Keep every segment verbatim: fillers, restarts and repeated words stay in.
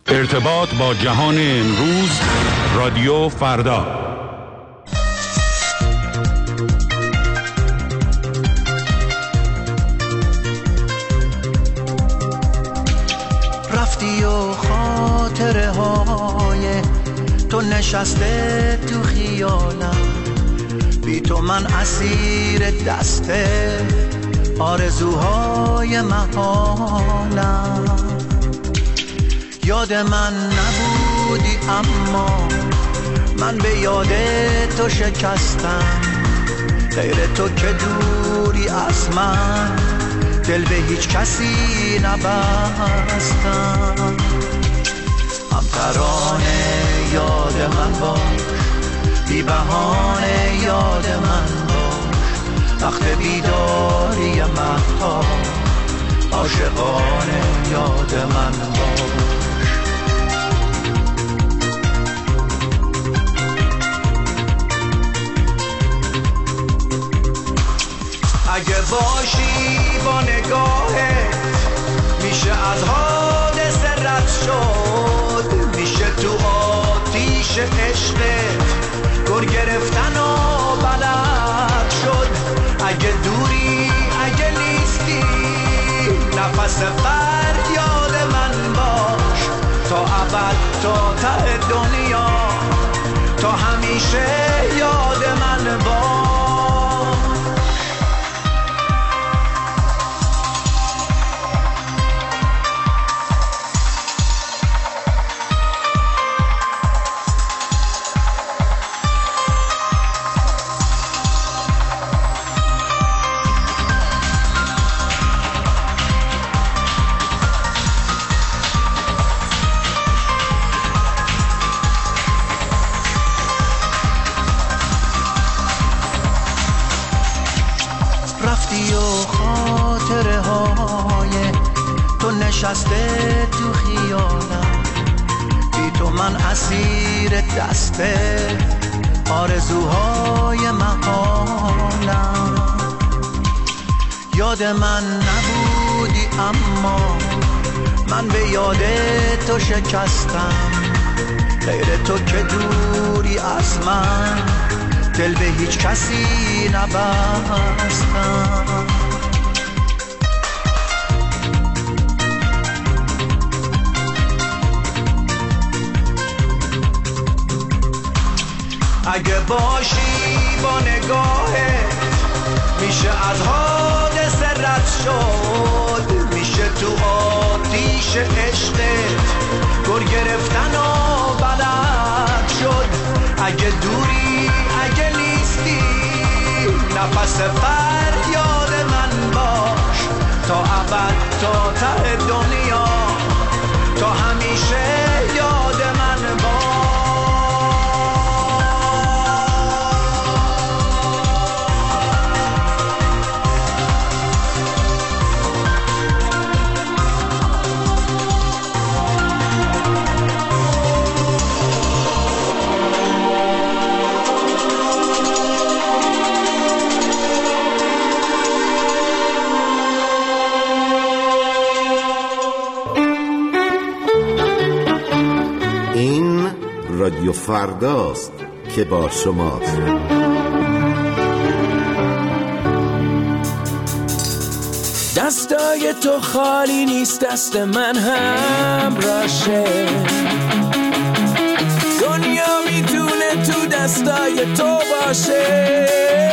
ارتباط با جهان امروز، رادیو فردا. رفتی و خاطره های تو نشسته تو خیالم، بی تو من اسیر دسته آرزوهای محالم. یاد من نبودی اما من به یاد تو شکستم، غیر تو که دوری از من دل به هیچ کسی نبستم. هم ترانه یاد من باش، بی بهانه یاد من باش، وقت بیداری مهتاب عاشقانه یاد من باش. اگه باشی با نگاهت میشه از حادثه رد شد، میشه تو آتیش عشقت گر گرفتن و بلد شد. اگه دوری اگه نیستی نفس فریاد من باش، تا ابد تا ته دنیا تا همیشه یاد من باش. نشسته تو خیالم، بی تو من اسیر دسته آرزوهای محالم. یاد من نبودی اما من به یاد تو شکستم، غیر تو که دوری از من دل به هیچ کسی نبستم. اگه باشی با نگاهت میشه از حادثه رد شد، میشه تو آتیش عشقت گر گرفتن و بلد شد. اگه دوری اگه نیستی نفس فریاد من باش، تا ابد تا ته دنیا تا همیشه یاد من باش. رادیو فرداست که با شماست. دستای تو خالی نیست، دست من هم راشه. دنیا میتونه تو دستای تو باشه،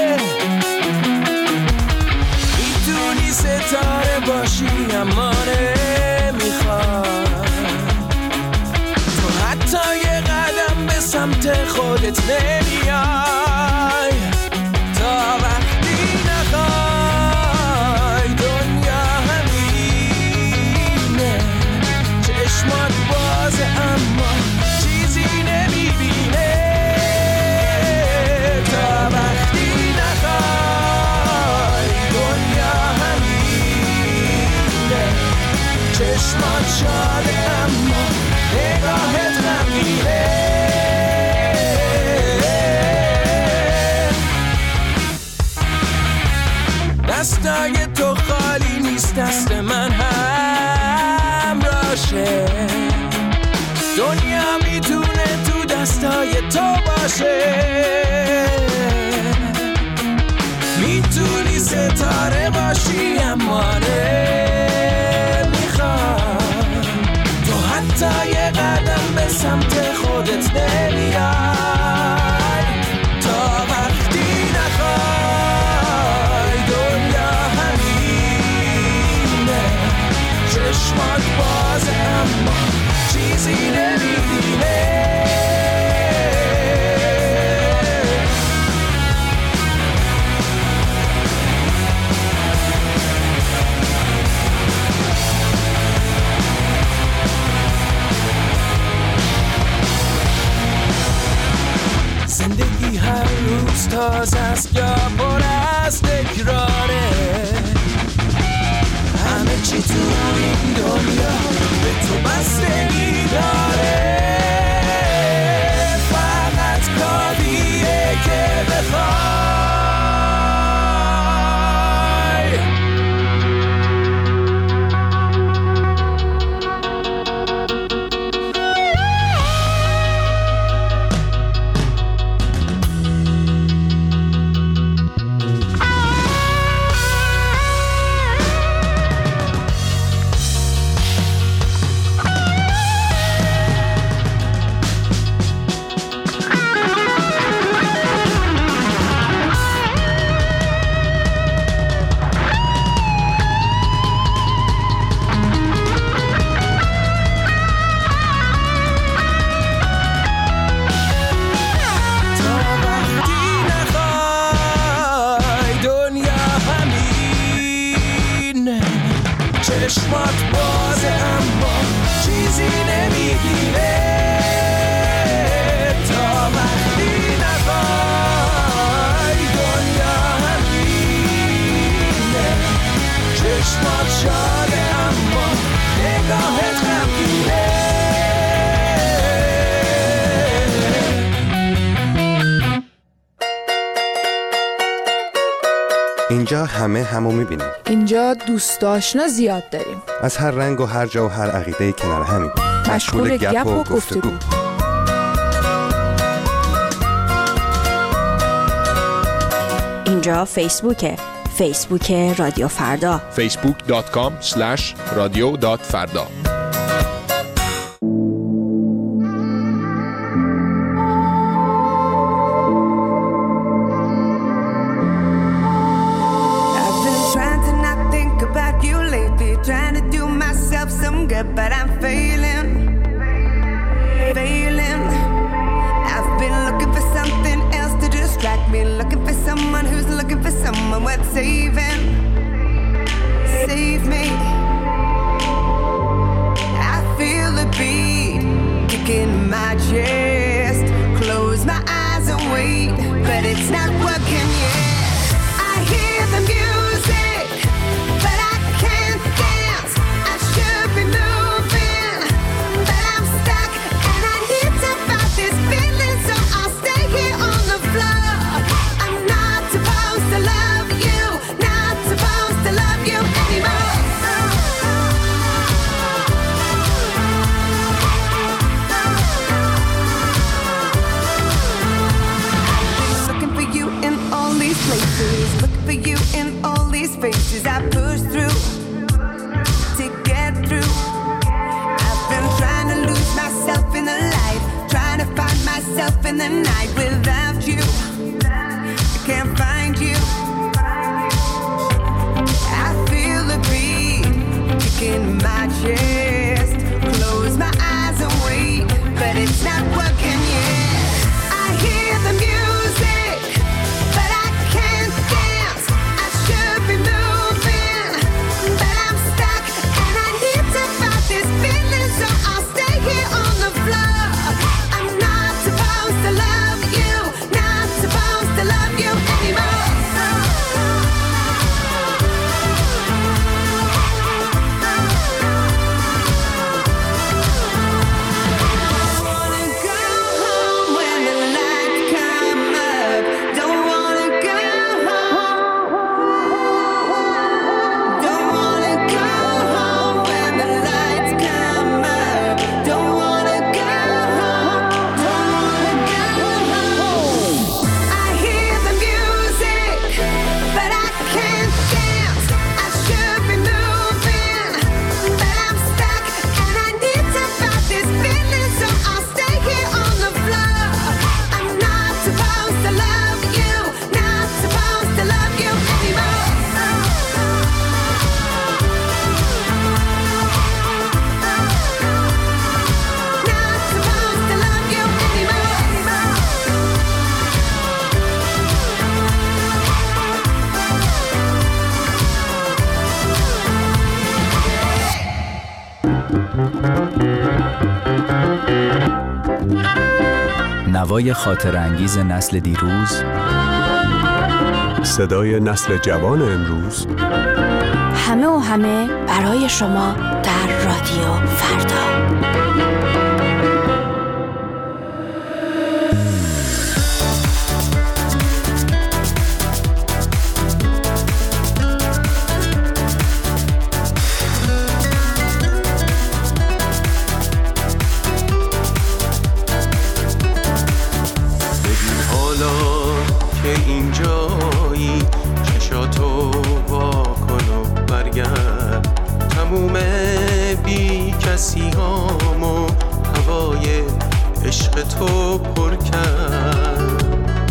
میتونی ستاره باشی اما نمیخواد تو حتی یه قدم به سمت خودت نمیای. تا وقتی نخوای دنیا همینه، چشمات بازه اما چیزی نمیبینه. تا وقتی نخوای دنیا همینه، چشمات شاده اما نگاهت غمگینه. دستای تو خالی نیست، دست من هم راشه. دنیا میتونه تو دستای تو باشه، میتونی ستاره باشی اما نمیخوای، تو حتی یه قدم به سمت خودت نمیای تا وقتی نخوای. دنیا همینه، چشمات بازه اما چیزی نمیبینه. زندگی هر روز تازه است یا پر از تکراره، همه چی تو این دنیا به تو بستگی داره، فقط کافیه که بخوای. چشمات بازه اما چیزی نمیگیره تا وقتی نخوای. دنیا همینه، چشمات شاده اما نگاهت غمگینه. اینجا همه همو میبینیم. اینجا دوست آشنا زیاد داریم، از هر رنگ و هر جا و هر عقیده کنار همیم، مشغول گپ و گفتگو. اینجا فیسبوکه، فیسبوک رادیو فردا، فیسبوک دات کام اسلش رادیو دات فردا. But I'm failing, failing. I've been looking for something else to distract me, looking for someone who's looking for someone worth saving. Save me. I feel the beat kicking in my chest. Close my eyes and wait, but it's not working yet. I hear the music, but I can't dance. I should be moving. Faces I push through to get through. I've been trying to lose myself in the light, trying to find myself in the night. Without you, I can't find you. I feel the beat kicking in my chest. Close my eyes and wait, but it's not working yet. I hear the music, but I can't dance. I should be moving, but I'm stuck, and I need to fight this feeling, so I'll stay here on the floor. I'm not supposed to love you, not supposed to love you anymore. نوای خاطرانگیز نسل دیروز، صدای نسل جوان امروز، همه و همه برای شما در رادیو فردا. مسیحامو هوای عشق تو پر کرد.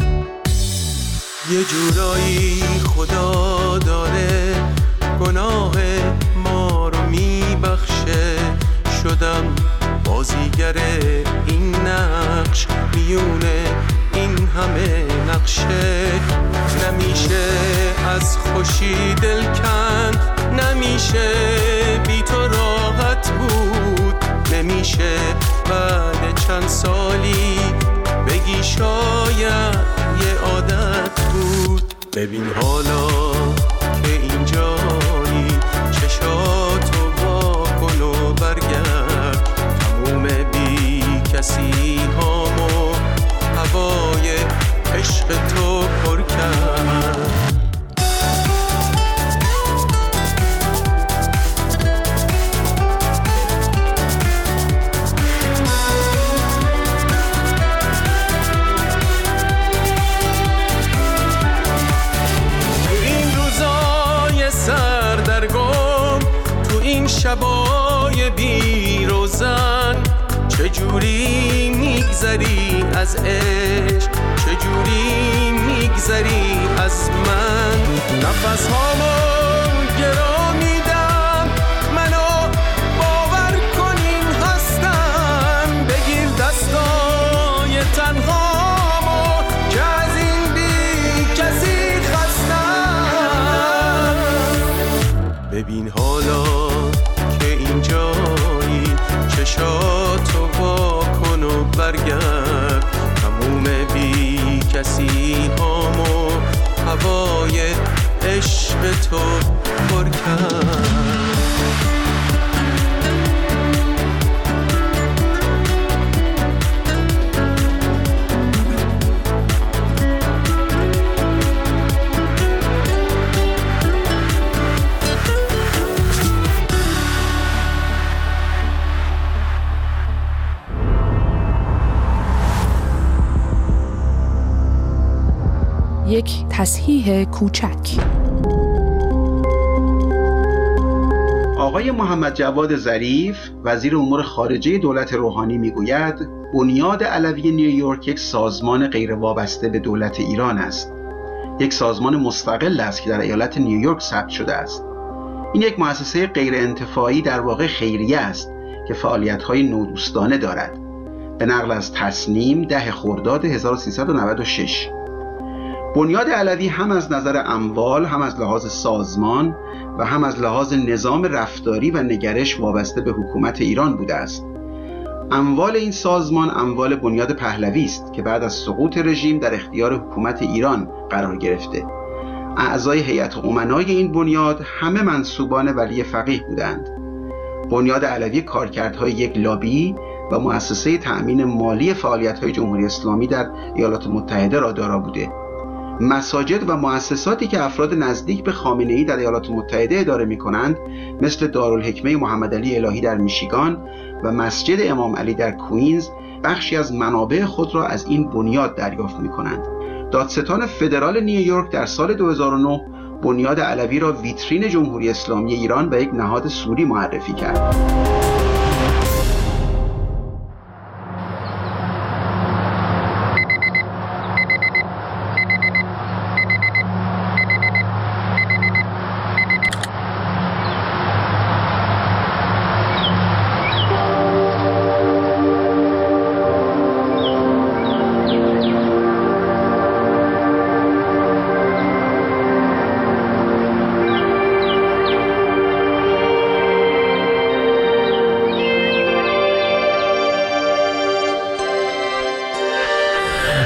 یه جورایی خدا داره گناه ما رو میبخشه. شدم بازیگر این نقش میونه این همه نقشه. نمیشه از خوشی دل کند، نمیشه بی تو راحت بود، نمیشه بعد چند سالی بگی شاید یه عادت بود. ببین حالا که اینجایی چشاتو وا کن و برگرد. تموم بی کسی هامو هوای عشق تو پر کرد. شبای بی روزن چجوری میگذری از عشق، چجوری میگذری از من. نفس هامو گرا میدم، منو باور کنین هستم. بگیر دستای تنهامو که از این بی کسی خستم. ببین حالا اینجایی چشاتو وا کن و برگرد. تموم بی کسی هامو هوای عشق تو پر کرد. یک تصحیح کوچک. آقای محمد جواد ظریف وزیر امور خارجه دولت روحانی میگوید بنیاد علوی نیویورک یک سازمان غیر وابسته به دولت ایران است. یک سازمان مستقل است که در ایالت نیویورک ثبت شده است. این یک مؤسسه غیر انتفاعی در واقع خیریه است که فعالیت‌های نودوستانه دارد. به نقل از تصنیم ده خرداد هزار و سیصد و نود و شش. بنیاد علوی هم از نظر اموال، هم از لحاظ سازمان و هم از لحاظ نظام رفتاری و نگرش وابسته به حکومت ایران بوده است. اموال این سازمان اموال بنیاد پهلوی است که بعد از سقوط رژیم در اختیار حکومت ایران قرار گرفته. اعضای هیئت امنای این بنیاد همه منسوبان ولی فقیه بودند. بنیاد علوی کارکردهای یک لابی و مؤسسه تأمین مالی فعالیت‌های جمهوری اسلامی در ایالات متحده را دارا بوده. مساجد و مؤسساتی که افراد نزدیک به خامنه‌ای در ایالات متحده اداره می‌کنند مثل دارالحکمه محمد علی الهی در میشیگان و مسجد امام علی در کوینز بخشی از منابع خود را از این بنیاد دریافت می‌کنند. دادستان فدرال نیویورک در سال دو هزار و نه بنیاد علوی را ویترین جمهوری اسلامی ایران و یک نهاد سوری معرفی کرد.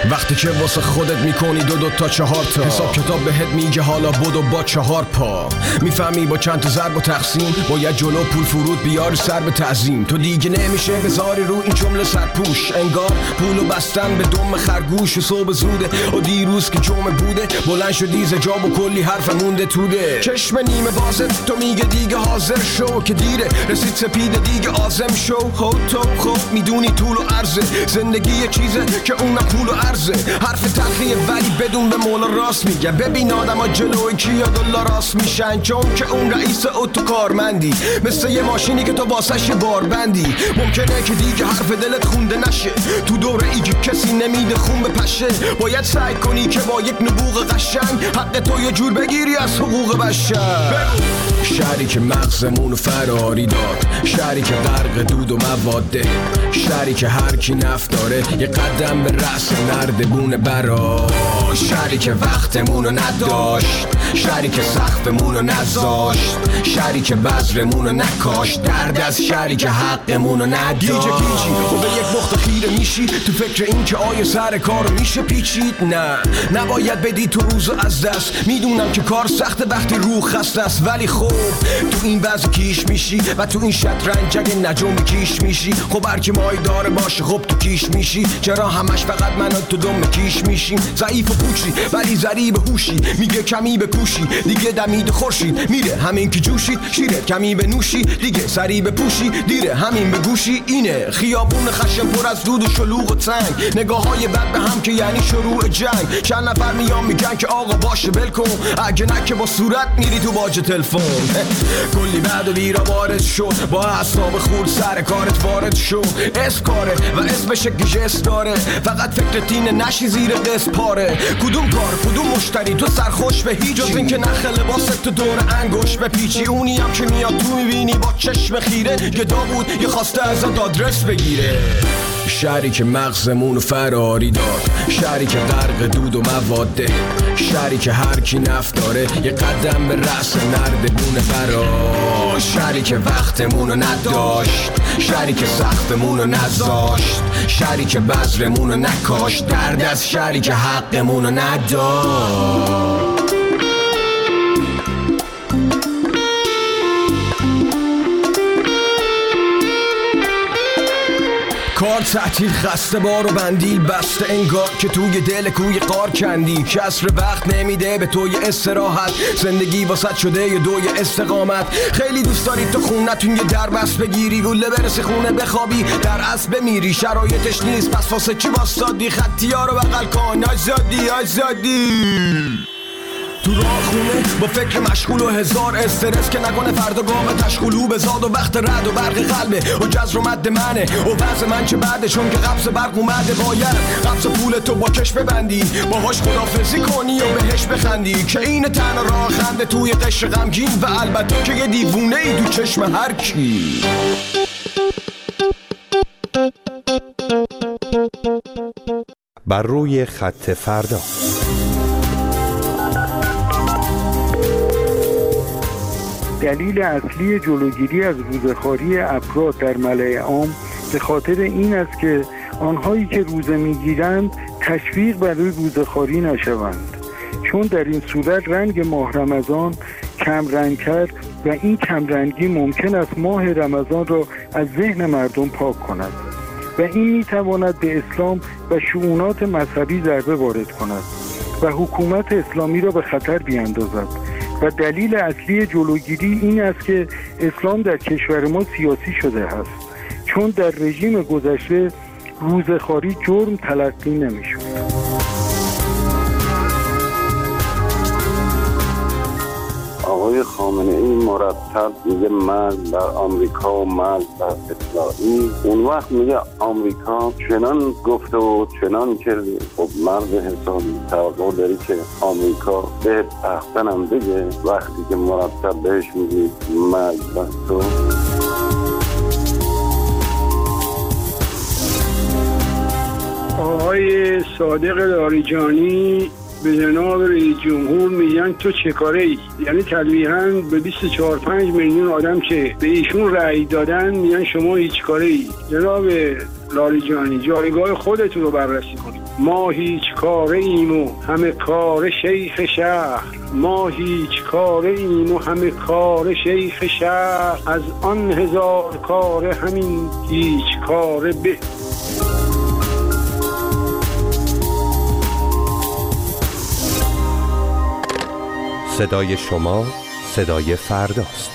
وقتی که واسه خودت میکنی دو دو تا چهار تا حساب کتاب بهت میگه حالا بدو با چهار پا. میفهمی با چند تا ضرب و تقسیم باید جلو پول فرود بیاری سر به تعظیم. تو دیگه نمیشه بذاری رو این جمله سرپوش، انگار پولو بستن به دم خرگوش. و صبح زوده و دیروز که جمعه بوده بلند شدی زجاب و کلی حرف مونده توده. چشم نیمه بازه تو میگه دیگه حاضر شو که دیره رسید سپیده دیگه آزم شو. خود تو خوب میدونی طول و عرضه زندگی یه چیزه که اونم پول و عرضه. حرف تلخیه ولی بدون به مولا راست میگه. ببین آدم ها جلوی کیا دلا راست میشن چون که اون رئیس اتو کارمندی مثل یه ماشینی که تو واسش بار بندی. ممکنه که دیگه حرف دلت خونده نشه تو دوره ای که کسی نمیده خون بپشه. باید سعی کنی که با یک نبوغ قشنگ حق تو یه جور بگیری از حقوق بشر. شهری که مغزمونو فراری داد، شهری که غرق دود و مواده، شهری که هر کی نفت داره یه قدم به رأس نردبونه برا. شهری که وقتمونو نداشت، شهری که سقفمونو نذاشت، شهری که بذرمونو نکاشت، درد از شهری که حقمونو نداشت. گیجه گیجی و به یک نقطه خیره میشی تو فکر این که آیا سر کارو میشه پیچید. نه نباید بدی تو روزو از دست. میدونم که کار سخته وقتی روح خسته است ولی خب تو این وضع کیش میشی و تو این شطرنج اگه نجوم کیش میشی. خب هر کی مای داره باشه خب تو کیش میشی. چرا همش فقط من و تو دم کیش میشیم؟ ضعیف و پوچی ولی ضریب هوشی میگه کمی بکوشی دیگه دمید خورشید میره همین که جوشید. شیرت کمی بنوشی دیگه سری بپوشی دیره همین بگوشی. اینه خیابون خشم پر از دود و شلوغ و تنگ، نگاه های بد به هم که یعنی شروع جنگ. چند نفر میان میگن که آقا باشه ول کن، اگه نه که با صورت میری تو باج تلفن. کلی بعد و بیرا وارد شد با اعصاب خورد سر کارت وارد شد. اسم کاره و اسمش گژست داره فقط فکر تینه نشی زیر قسط پاره. کدوم کار کدوم مشتری تو سرخوش به هیچ جز این که نخ لباست تو دور انگوش به پیچی. اونی هم که میاد تو میبینی با چشم خیره گدا بود یه خواسته ازت آدرس بگیره. شهری که مغزمونو فراری داد، شهری که غرق دود و مواده، شهری که هر کی نفت داره یه قدم به رأس نردبونه برا. شهری که وقتمونو نداشت، شهری که سقفمونو نذاشت، شهری که بذرمونو نکاشت، درد از شهری که حقمونو نداشت. کار تعطیل خسته بار و بندیل بسته انگار که توی دل کوی قار کندی. کسر وقت نمیده به توی استراحت، زندگی واسط شده یه دوی استقامت. خیلی دوست داری تو خونتون یه در بست بگیری، گله برسی خونه بخوابی در اصل بمیری. شرایطش نیست پس واسه چی باستادی؟ خطی ها رو بغل کن آزادی آزادی. تو راه خونه با فکر مشغول و هزار استرس که نکنه فردا گام تشغولو بزاد و وقت رد و برق قلبه و جزر و مد منه و وضع من چه بعده چون که قبض برق اومده. باید قبض پول تو با کش ببندی باهاش خدافزی کنی و بهش بخندی که این تنها راه خنده توی قشر غمگین و البته که یه دیوونه ای تو چشم هر کی. بر روی خط فردا. دلیل اصلی جلوگیری از روزخواری افراد در ملأ عام به خاطر این است که آنهایی که روزه میگیرند تشویق برای روزخواری نشوند، چون در این صورت رنگ ماه رمضان کم رنگ کرد و این کم رنگی ممکن است ماه رمضان را از ذهن مردم پاک کند و این میتواند به اسلام و شؤونات مذهبی ضربه وارد کند و حکومت اسلامی را به خطر بیاندازد. و دلیل اصلی جلوگیری این است که اسلام در کشور ما سیاسی شده است، چون در رژیم گذشته روزخواری جرم تلقی نمی‌شد. آقای خامنه‌ای مرتب میگه مرد بر آمریکا و مرد بر اسرائیل. اون وقت میگه آمریکا چنان گفته و چنان کرده. خب مرد حسابی توقع داری که آمریکا به احسنم بگه وقتی که مرتب بهش میگه مرد بر تو. آقای صادق لاریجانی به جناب رئیس جمهور میگن تو چه کاره ای؟ یعنی تلویحاً به بیست و چهار پنج میلیون آدم که به ایشون رأی دادن میگن شما هیچ کاره ای. جناب لاریجانی جایگاه خودتون رو بررسی کنید. ما هیچ کاره ایم و همه کار شیخ شهر، ما هیچ کاره ایم و همه کار شیخ شهر، از آن هزار کاره همین هیچ کاره به. صدای شما صدای فرداست.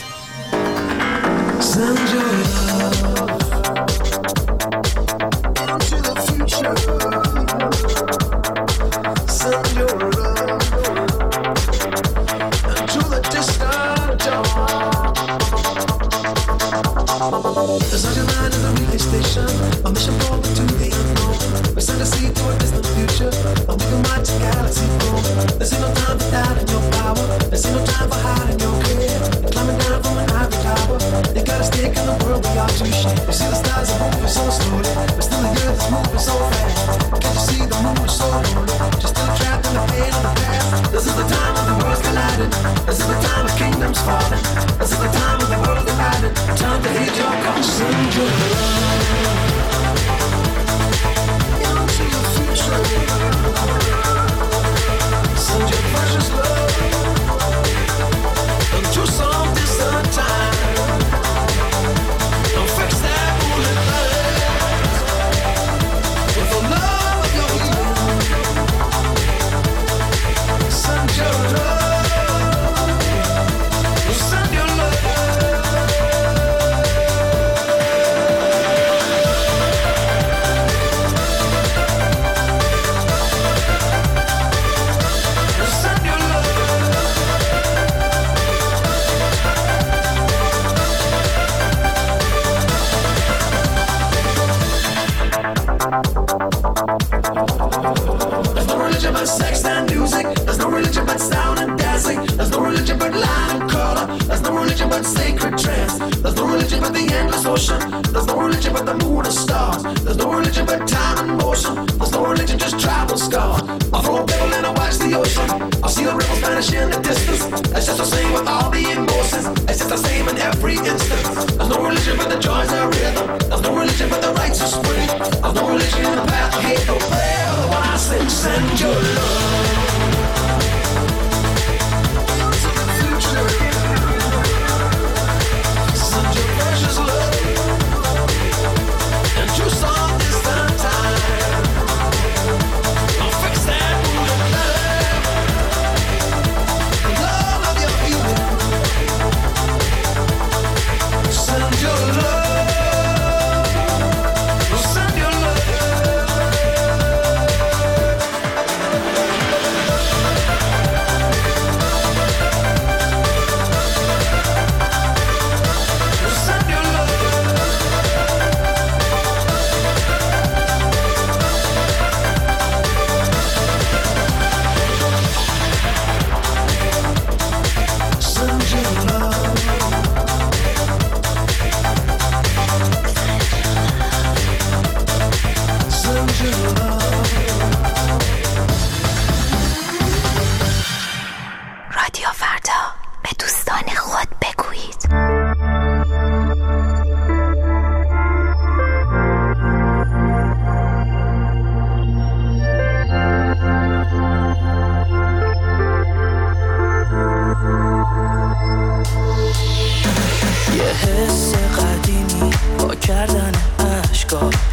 یه حس قدیمی با کردن اشکا